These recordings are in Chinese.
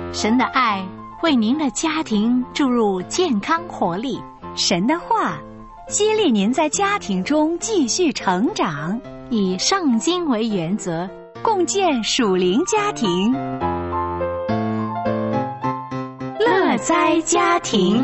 神的爱为您的家庭注入健康活力， 神的话激励您在家庭中继续成长， 以圣经为原则， 共建属灵家庭， 乐哉家庭。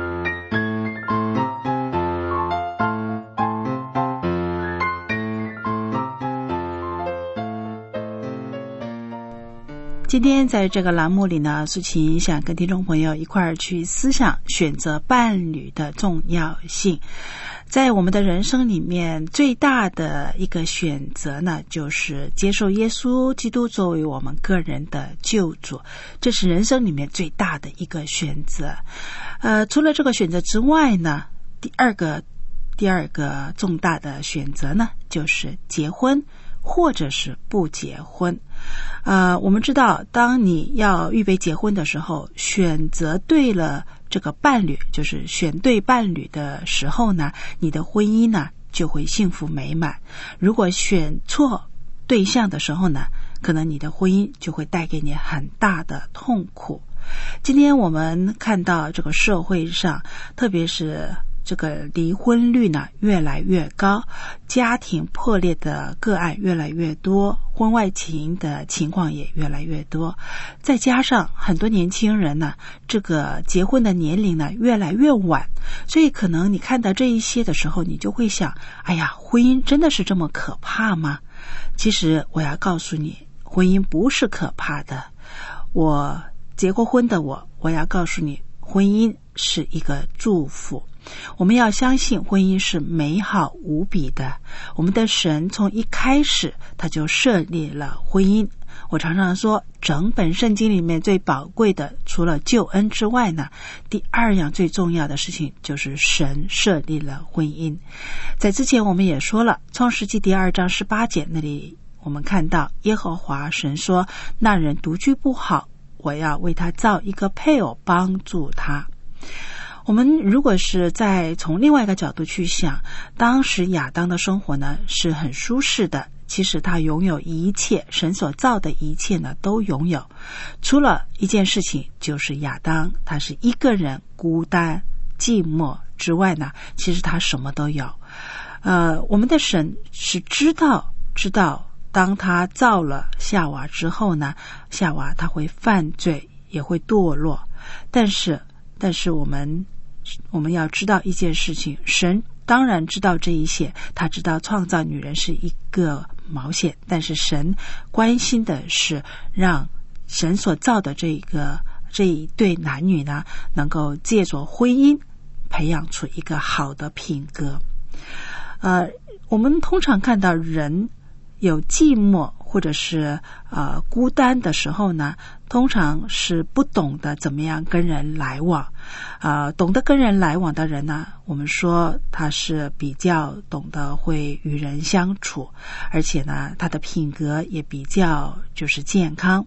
今天在这个栏目里呢，素琴想跟听众朋友一块儿去思想选择伴侣的重要性。在我们的人生里面，最大的一个选择呢，就是接受耶稣基督作为我们个人的救主，这是人生里面最大的一个选择。除了这个选择之外呢，第二个重大的选择呢，就是结婚或者是不结婚。我们知道，当你要预备结婚的时候，选择对了这个伴侣，就是选对伴侣的时候呢，你的婚姻呢就会幸福美满。如果选错对象的时候呢，可能你的婚姻就会带给你很大的痛苦。今天我们看到这个社会上，特别是这个离婚率呢越来越高，家庭破裂的个案越来越多，婚外情的情况也越来越多，再加上很多年轻人呢，这个结婚的年龄呢越来越晚，所以可能你看到这一些的时候，你就会想，哎呀，婚姻真的是这么可怕吗？其实我要告诉你，婚姻不是可怕的。我结过婚的我要告诉你，婚姻是一个祝福。我们要相信婚姻是美好无比的，我们的神从一开始他就设立了婚姻。我常常说，整本圣经里面最宝贵的，除了救恩之外呢，第二样最重要的事情就是神设立了婚姻。在之前我们也说了，创世纪第2章18节那里我们看到耶和华神说，那人独居不好，我要为他造一个配偶帮助他。我们如果是在从另外一个角度去想，当时亚当的生活呢是很舒适的，其实他拥有一切，神所造的一切呢都拥有，除了一件事情，就是亚当他是一个人孤单寂寞之外呢，其实他什么都有。我们的神是知道当他造了夏娃之后呢，夏娃他会犯罪也会堕落，但是我们要知道一件事情，神当然知道这一切，他知道创造女人是一个毛线，但是神关心的是让神所造的这一对男女呢，能够借着婚姻培养出一个好的品格。我们通常看到人有寂寞或者是孤单的时候呢，通常是不懂得怎么样跟人来往。懂得跟人来往的人呢，我们说他是比较懂得会与人相处，而且呢他的品格也比较就是健康。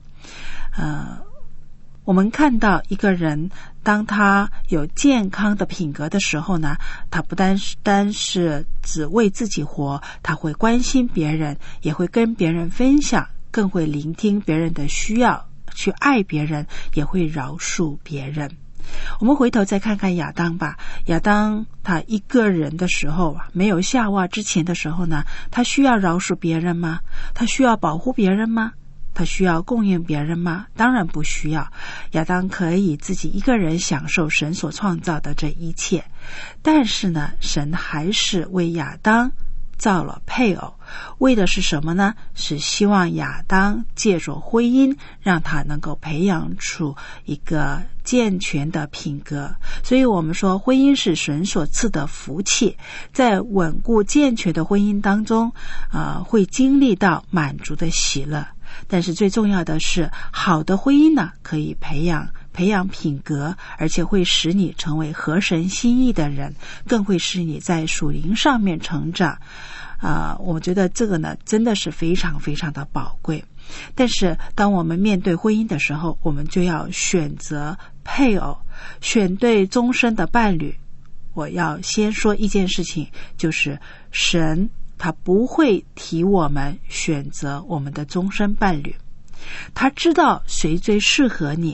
我们看到一个人当他有健康的品格的时候呢，他不单是只为自己活，他会关心别人，也会跟别人分享，更会聆听别人的需要，去爱别人，也会饶恕别人。我们回头再看看亚当吧。亚当他一个人的时候，没有夏娃之前的时候呢，他需要饶恕别人吗？他需要保护别人吗？他需要供应别人吗？当然不需要。亚当可以自己一个人享受神所创造的这一切，但是呢，神还是为亚当造了配偶，为的是什么呢？是希望亚当借着婚姻，让他能够培养出一个健全的品格。所以我们说，婚姻是神所赐的福气，在稳固健全的婚姻当中，会经历到满足的喜乐。但是最重要的是，好的婚姻呢，可以培养品格，而且会使你成为合神心意的人，更会使你在属灵上面成长。我觉得这个呢，真的是非常非常的宝贵。但是当我们面对婚姻的时候，我们就要选择配偶，选对终身的伴侣。我要先说一件事情，就是神他不会替我们选择我们的终身伴侣，他知道谁最适合你，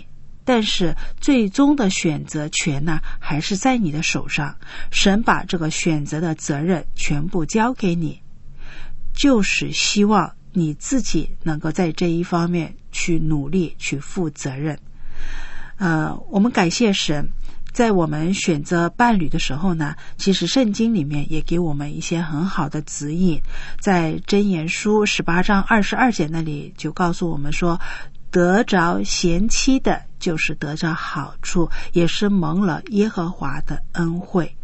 但是最终的选择权呢，还是在你的手上。神把这个选择的责任全部交给你，就是希望你自己能够在这一方面去努力，去负责任。我们感谢神，在我们选择伴侣的时候呢，其实圣经里面也给我们一些很好的指引。在箴言书18章22节那里就告诉我们说，得着贤妻的就是得着好处，也是蒙了耶和华的恩惠。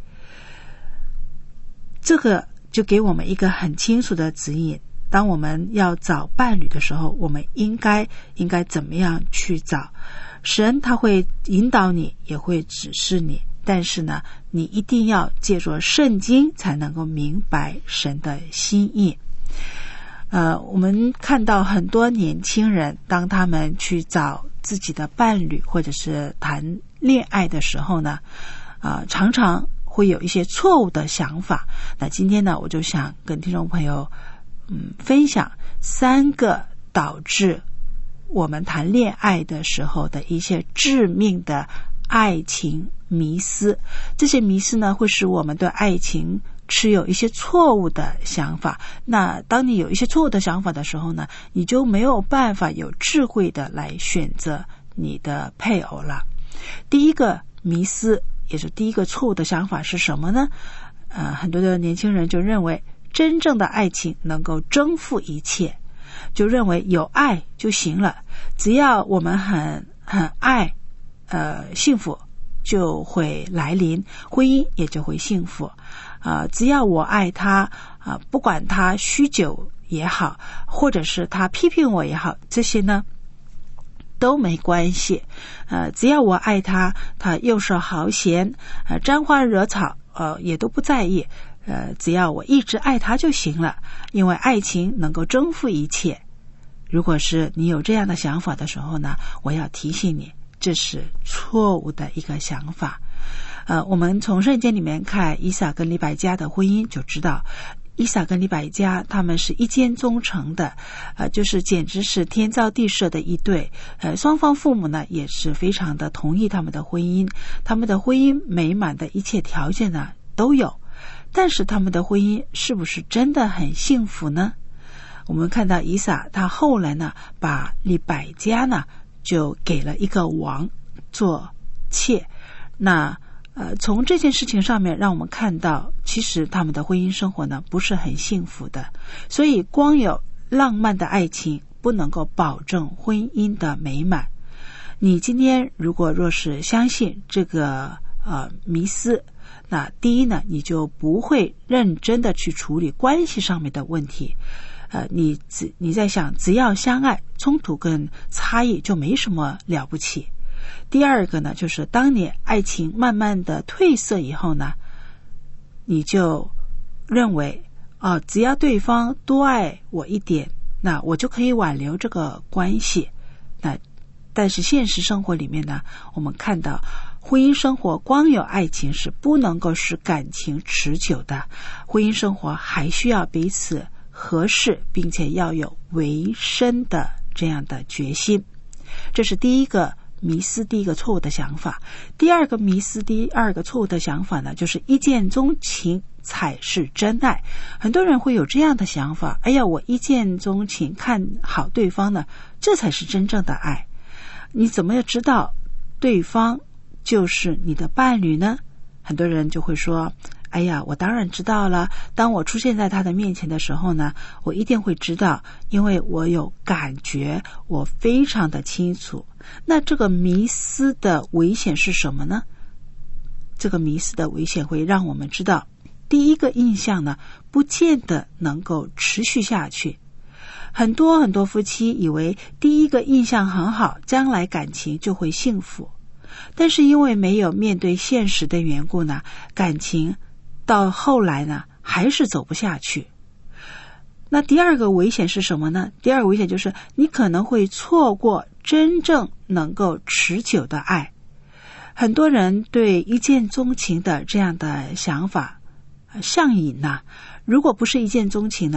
这个就给我们一个很清楚的指引，当我们要找伴侣的时候，我们应该怎么样去找。神他会引导你，也会指示你，但是呢，你一定要借助圣经才能够明白神的心意。我们看到很多年轻人，当他们去找自己的伴侣或者是谈恋爱的时候呢，常常会有一些错误的想法。那今天呢，我就想跟听众朋友分享3个导致我们谈恋爱的时候的一些致命的爱情迷思。这些迷思呢，会使我们对爱情持有一些错误的想法。那当你有一些错误的想法的时候呢，你就没有办法有智慧的来选择你的配偶了。第一个迷思，也是第一个错误的想法是什么呢？很多的年轻人就认为真正的爱情能够征服一切，就认为有爱就行了，只要我们很爱，幸福就会来临，婚姻也就会幸福。只要我爱他，不管他酗酒也好，或者是他批评我也好，这些呢都没关系。只要我爱他，他游手好闲，沾花惹草，也都不在意。只要我一直爱他就行了，因为爱情能够征服一切。如果是你有这样的想法的时候呢，我要提醒你，这是错误的一个想法。我们从圣经里面看以撒跟利百加的婚姻就知道，以撒跟利百加他们是一见钟情的，就是简直是天造地设的一对。双方父母呢也是非常的同意他们的婚姻，他们的婚姻美满的一切条件呢都有。但是他们的婚姻是不是真的很幸福呢？我们看到以撒他后来呢把利百加呢就给了一个王做妾。那从这件事情上面让我们看到，其实他们的婚姻生活呢不是很幸福的。所以光有浪漫的爱情不能够保证婚姻的美满。你今天若是相信这个迷思，那第一呢，你就不会认真的去处理关系上面的问题。你在想，只要相爱，冲突跟差异就没什么了不起。第二个呢，就是当你爱情慢慢的褪色以后呢，你就认为只要对方多爱我一点，那我就可以挽留这个关系。但是现实生活里面呢，我们看到婚姻生活光有爱情是不能够使感情持久的，婚姻生活还需要彼此合适，并且要有维生的这样的决心。这是第一个迷思，第一个错误的想法。第二个迷思，第二个错误的想法呢，就是一见钟情才是真爱。很多人会有这样的想法，我一见钟情，看好对方呢，这才是真正的爱。你怎么知道对方就是你的伴侣呢？很多人就会说，我当然知道了，当我出现在他的面前的时候呢，我一定会知道，因为我有感觉，我非常的清楚。那这个迷思的危险是什么呢？这个迷思的危险会让我们知道，第一个印象呢，不见得能够持续下去。很多夫妻以为第一个印象很好，将来感情就会幸福，但是因为没有面对现实的缘故呢，感情到后来呢还是走不下去。那第二个危险是什么呢？第二个危险就是你可能会错过真正能够持久的爱。很多人对一见钟情的这样的想法上瘾如果不是一见钟情呢，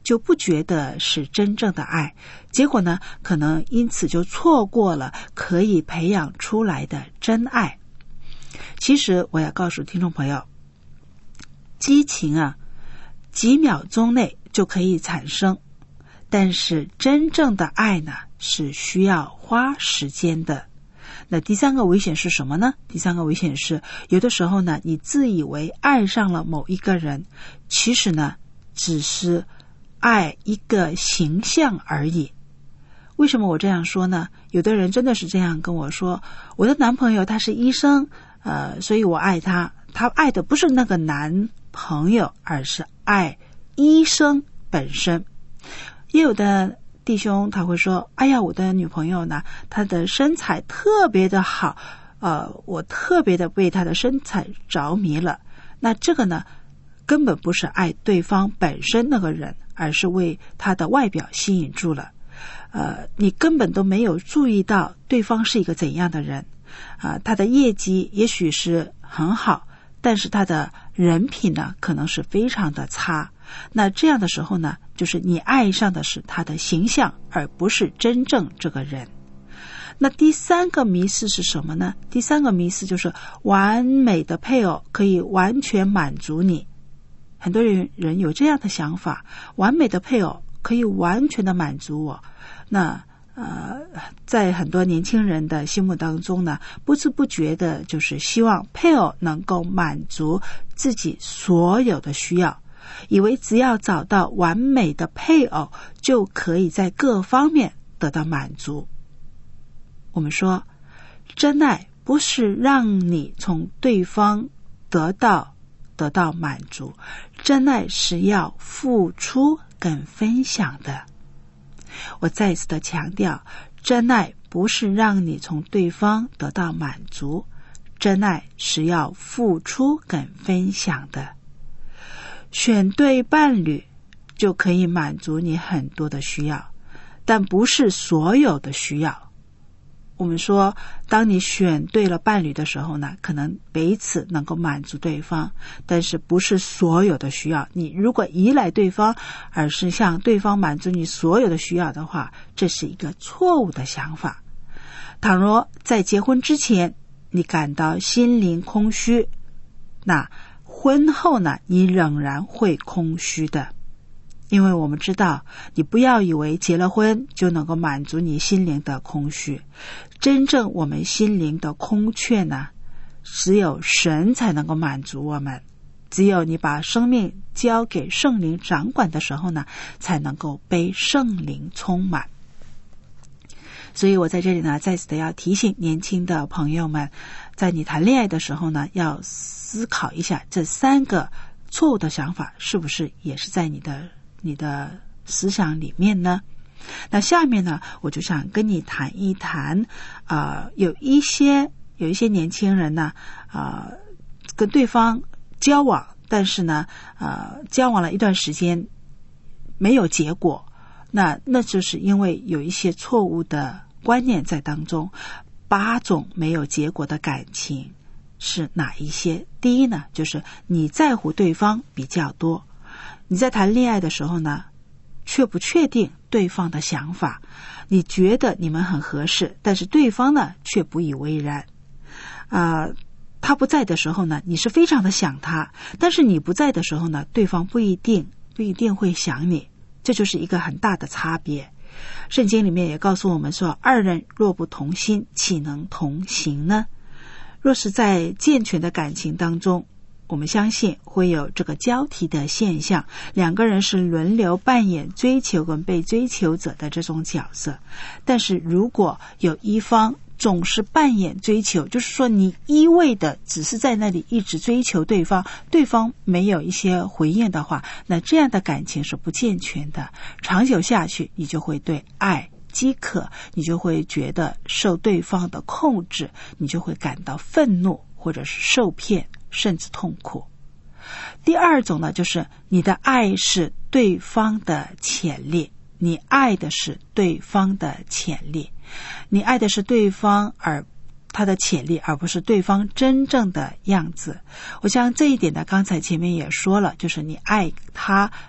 就不觉得是真正的爱，结果呢，可能因此就错过了可以培养出来的真爱。其实我要告诉听众朋友，激情啊，几秒钟内就可以产生，但是真正的爱呢，是需要花时间的。那第三个危险是什么呢？第三个危险是，有的时候呢，你自以为爱上了某一个人，其实呢，只是爱一个形象而已。为什么我这样说呢？有的人真的是这样跟我说，我的男朋友他是医生，所以我爱他。他爱的不是那个男朋友，而是爱医生本身。也有的弟兄他会说，哎呀，我的女朋友呢，她的身材特别的好，我特别的为她的身材着迷了。那这个呢，根本不是爱对方本身那个人，而是为他的外表吸引住了。你根本都没有注意到对方是一个怎样的人，他的业绩也许是很好，但是他的人品呢，可能是非常的差。那这样的时候呢，就是你爱上的是他的形象，而不是真正这个人。那第三个迷思是什么呢？第三个迷思就是完美的配偶可以完全满足你。很多人有这样的想法，完美的配偶可以完全的满足我。那在很多年轻人的心目当中呢，不知不觉的就是希望配偶能够满足自己所有的需要，以为只要找到完美的配偶就可以在各方面得到满足。我们说，真爱不是让你从对方得到满足，真爱是要付出跟分享的。我再次的强调，真爱不是让你从对方得到满足，真爱是要付出跟分享的。选对伴侣就可以满足你很多的需要，但不是所有的需要。我们说，当你选对了伴侣的时候呢，可能彼此能够满足对方，但是不是所有的需要。你如果依赖对方，而是向对方满足你所有的需要的话，这是一个错误的想法。倘若在结婚之前你感到心灵空虚，那婚后呢，你仍然会空虚的。因为我们知道，你不要以为结了婚就能够满足你心灵的空虚。真正我们心灵的空缺呢，只有神才能够满足我们。只有你把生命交给圣灵掌管的时候呢，才能够被圣灵充满。所以我在这里呢，再次的要提醒年轻的朋友们，在你谈恋爱的时候呢，要思考一下这三个错误的想法是不是也是在你的思想里面呢？那下面呢，我就想跟你谈一谈，有一些年轻人呢，跟对方交往，但是呢，交往了一段时间没有结果，那就是因为有一些错误的观念在当中。8种没有结果的感情是哪一些？第一呢，就是你在乎对方比较多。你在谈恋爱的时候呢，却不确定对方的想法，你觉得你们很合适，但是对方呢却不以为然。他不在的时候呢，你是非常的想他，但是你不在的时候呢，对方不一定会想你，这就是一个很大的差别。圣经里面也告诉我们说，二人若不同心，岂能同行呢？若是在健全的感情当中，我们相信会有这个交替的现象，两个人是轮流扮演追求跟被追求者的这种角色。但是如果有一方总是扮演追求，就是说你一味的只是在那里一直追求对方，对方没有一些回应的话，那这样的感情是不健全的。长久下去，你就会对爱饥渴，你就会觉得受对方的控制，你就会感到愤怒，或者是受骗，甚至痛苦。第二种呢，就是你的爱是对方的潜力，你爱的是对方的潜力，你爱的是对方而他的潜力，而不是对方真正的样子。我想这一点呢，刚才前面也说了，就是你爱他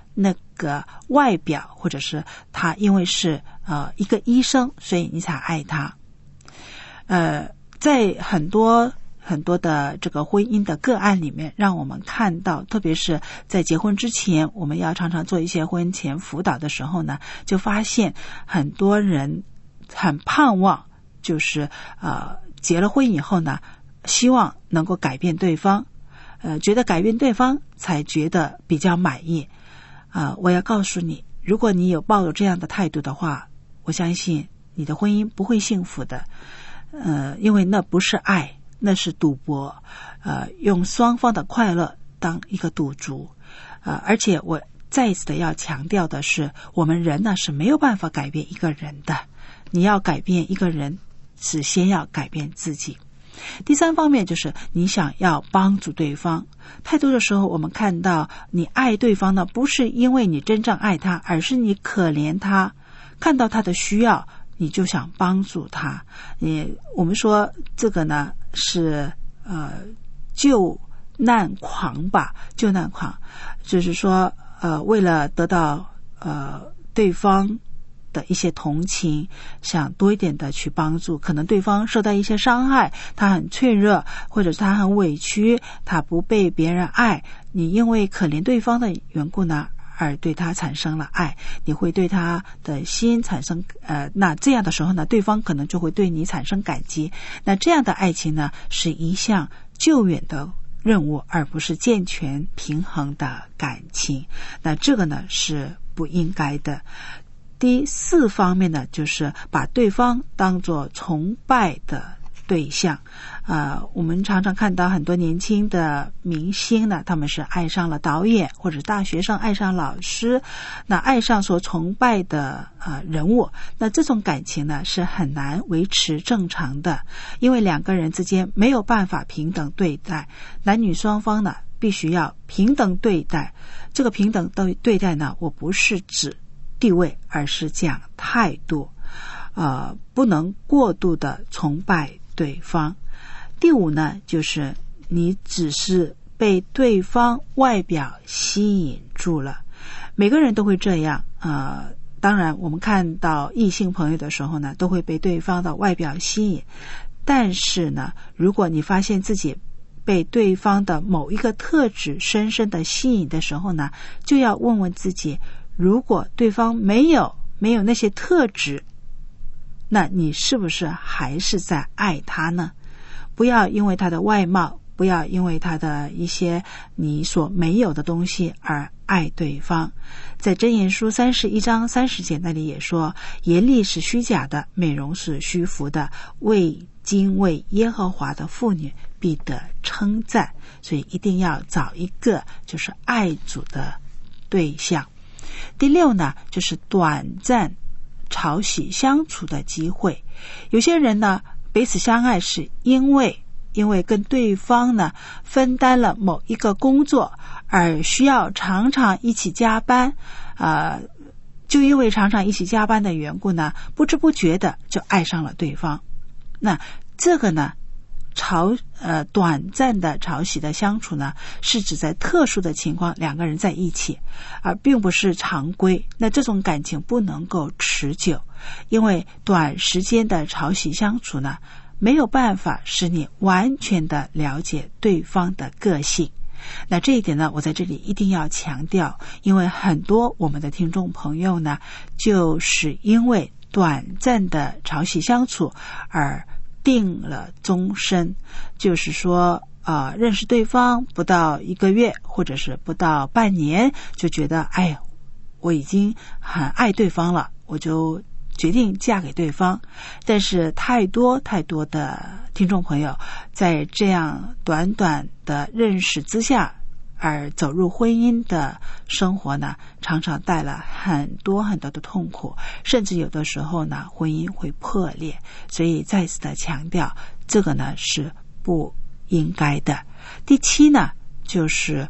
那个外表，或者是他因为是一个医生，所以你才爱他。在很多的这个婚姻的个案里面，让我们看到，特别是在结婚之前，我们要常常做一些婚前辅导的时候呢，就发现很多人很盼望，就是结了婚以后呢，希望能够改变对方，觉得改变对方才觉得比较满意。我要告诉你，如果你抱有这样的态度的话，我相信你的婚姻不会幸福的。因为那不是爱，那是赌博，用双方的快乐当一个赌注。而且我再一次的要强调的是，我们人呢是没有办法改变一个人的，你要改变一个人，是先要改变自己。第三方面就是你想要帮助对方。太多的时候我们看到你爱对方呢，不是因为你真正爱他，而是你可怜他，看到他的需要你就想帮助他。我们说这个呢是救难狂吧，救难狂，就是说为了得到对方的一些同情，想多一点的去帮助。可能对方受到一些伤害，他很脆弱，或者他很委屈，他不被别人爱，你因为可怜对方的缘故呢，而对他产生了爱，你会对他的心产生那这样的时候呢，对方可能就会对你产生感激。那这样的爱情呢，是一项救援的任务，而不是健全平衡的感情。那这个呢是不应该的。第四方面呢，就是把对方当作崇拜的对象。我们常常看到很多年轻的明星呢，他们是爱上了导演，或者大学生爱上老师，那爱上所崇拜的人物。那这种感情呢是很难维持正常的，因为两个人之间没有办法平等对待，男女双方呢必须要平等对待。这个平等对待呢，我不是指地位，而是讲态度，不能过度的崇拜对方。第五呢，就是你只是被对方外表吸引住了。每个人都会这样，当然我们看到异性朋友的时候呢，都会被对方的外表吸引。但是呢，如果你发现自己被对方的某一个特质深深的吸引的时候呢，就要问问自己，如果对方没有那些特质，那你是不是还是在爱他呢？不要因为他的外貌，不要因为他的一些你所没有的东西而爱对方。在箴言书31章30节那里也说，严厉是虚假的，美容是虚浮的，为敬畏耶和华的妇女必得称赞。所以一定要找一个就是爱主的对象。第六呢，就是短暂朝夕相处的机会。有些人呢彼此相爱是因为跟对方呢分担了某一个工作，而需要常常一起加班，就因为常常一起加班的缘故呢，不知不觉的就爱上了对方。那这个呢短暂的朝夕的相处呢，是指在特殊的情况两个人在一起，而并不是常规。那这种感情不能够持久，因为短时间的朝夕相处呢，没有办法使你完全的了解对方的个性。那这一点呢，我在这里一定要强调，因为很多我们的听众朋友呢，就是因为短暂的朝夕相处而定了终身，就是说认识对方不到1个月或者是不到半年，就觉得我已经很爱对方了，我就决定嫁给对方。但是太多的听众朋友在这样短短的认识之下而走入婚姻的生活呢，常常带了很多的痛苦，甚至有的时候呢婚姻会破裂。所以再次的强调，这个呢是不应该的。第7呢，就是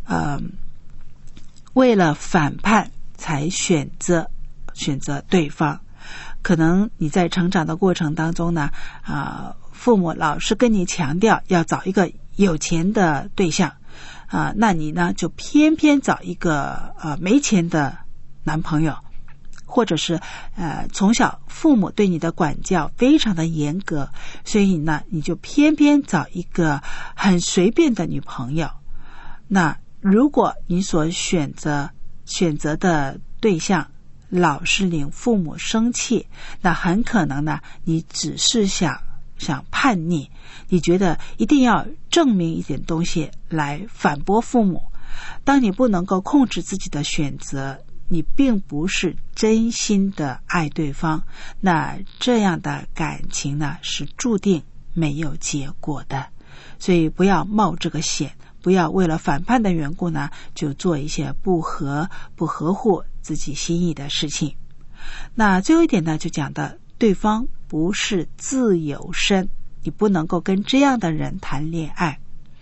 为了反叛才选择对方。可能你在成长的过程当中呢，父母老是跟你强调要找一个有钱的对象， 那你呢就偏偏找一个没钱的男朋友，或者是从小父母对你的管教非常的严格，所以呢你就偏偏找一个很随便的女朋友。那如果你所选择的对象老是令父母生气，那很可能呢你只是想叛逆，你觉得一定要证明一点东西来反驳父母。当你不能够控制自己的选择，你并不是真心的爱对方，那这样的感情呢是注定没有结果的。所以不要冒这个险，不要为了反叛的缘故呢就做一些不合乎自己心意的事情。那最后一点呢就讲的对方不是自由身，你不能够跟这样的人谈恋爱。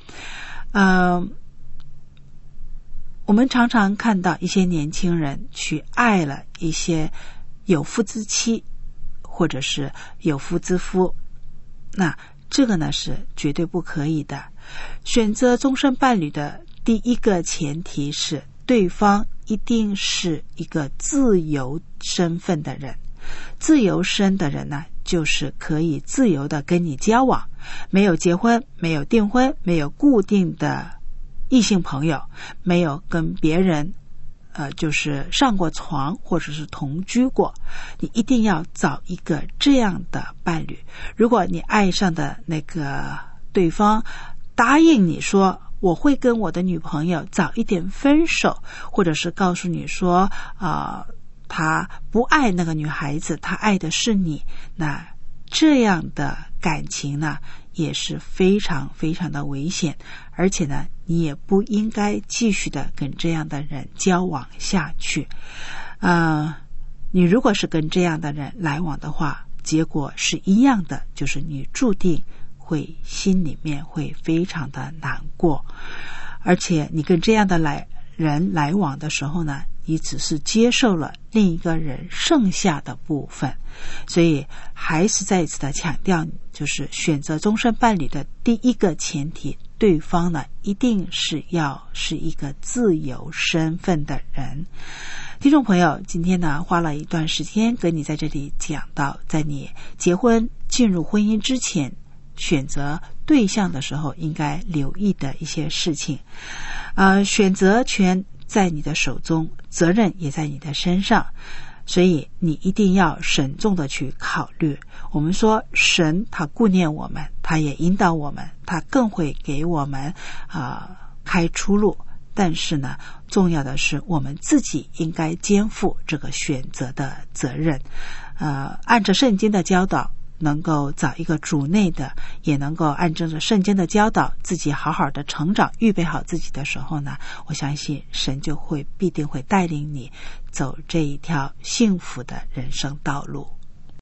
我们常常看到一些年轻人去爱了一些有夫之妻或者是有夫之夫，那这个呢是绝对不可以的。选择终身伴侣的第一个前提是对方一定是一个自由身份的人。自由身的人呢就是可以自由的跟你交往，没有结婚，没有订婚，没有固定的异性朋友，没有跟别人就是上过床或者是同居过。你一定要找一个这样的伴侣。如果你爱上的那个对方答应你说我会跟我的女朋友早一点分手，或者是告诉你说他不爱那个女孩子，他爱的是你，那这样的感情呢也是非常非常的危险，而且呢你也不应该继续的跟这样的人交往下去。你如果是跟这样的人来往的话，结果是一样的，就是你注定会心里面会非常的难过，而且你跟这样的人来往的时候呢，你只是接受了另一个人剩下的部分。所以还是再一次的强调，就是选择终身伴侣的第一个前提，对方呢一定是要是一个自由身份的人。听众朋友，今天呢花了一段时间跟你在这里讲到，在你结婚进入婚姻之前，选择对象的时候应该留意的一些事情。选择权在你的手中，责任也在你的身上，所以你一定要慎重的去考虑。我们说神他顾念我们，他也引导我们，他更会给我们开出路。但是呢，重要的是我们自己应该肩负这个选择的责任。按着圣经的教导，能够找一个主内的，也能够按照着圣经的教导自己好好的成长，预备好自己的时候呢，我相信神就必定会带领你走这一条幸福的人生道路。